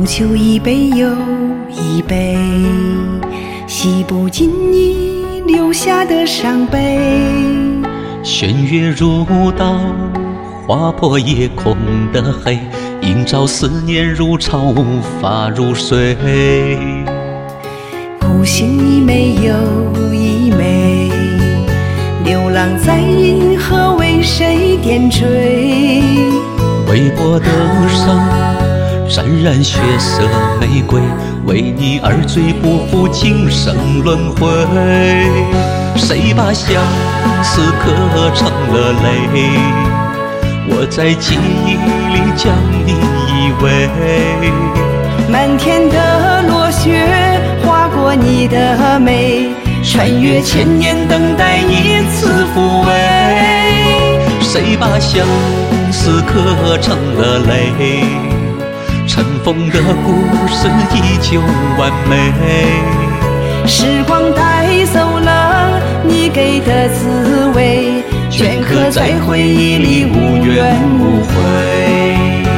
红酒一杯又一杯，洗不尽你留下的伤悲。 弦月如刀，划破夜空的黑，映照思念如潮，无法入睡。 孤星一枚又一枚，流浪在银河为谁点缀？ 微薄的伤，沾染血色玫瑰，为你而醉不负今生轮回。谁把相思刻成了泪？我在记忆里将你依偎。 漫天的落雪划过你的眉，穿越千年等待一次抚慰。 谁把相思刻成了泪？尘封的故事依旧完美。 时光带走了你给的滋味，镌刻在回忆里无怨无悔。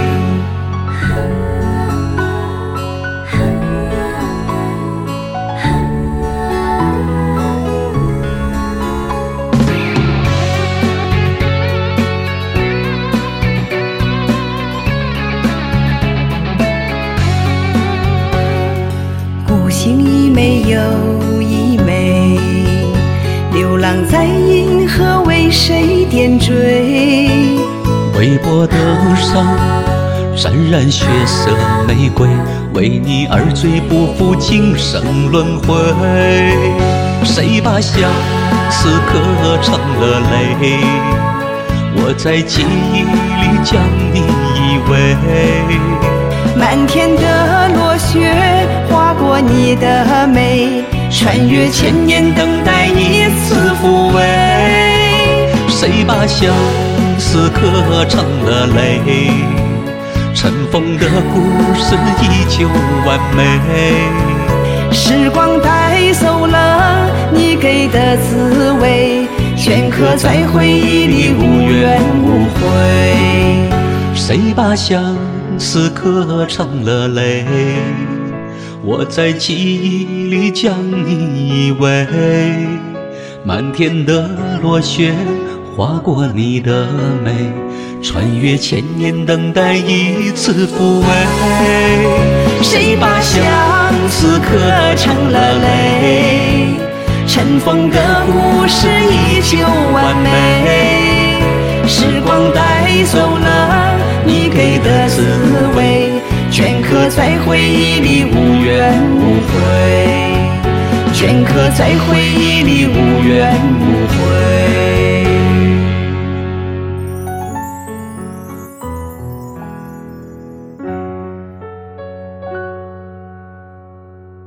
孤星一枚又一枚，流浪在银河为谁点缀？ 微薄的伤，沾染血色玫瑰，为你而醉不负今生轮回。谁把相思刻成了泪？我在记忆里将你依偎。 漫天的落雪划过你的眉，穿越千年等待一次抚慰。 谁把相思刻成了泪？尘封的故事依旧完美。 时光带走了你给的滋味，镌刻在回忆里无怨无悔。 谁把相思刻成了泪？我在记忆里将你依偎。漫天的落雪划过你的眉，穿越千年等待一次抚慰。 谁把相思刻成了泪？尘封的故事依旧完美。时光带走了你给的滋味，镌刻在回忆里无怨无悔。镌刻在回忆里无怨无悔。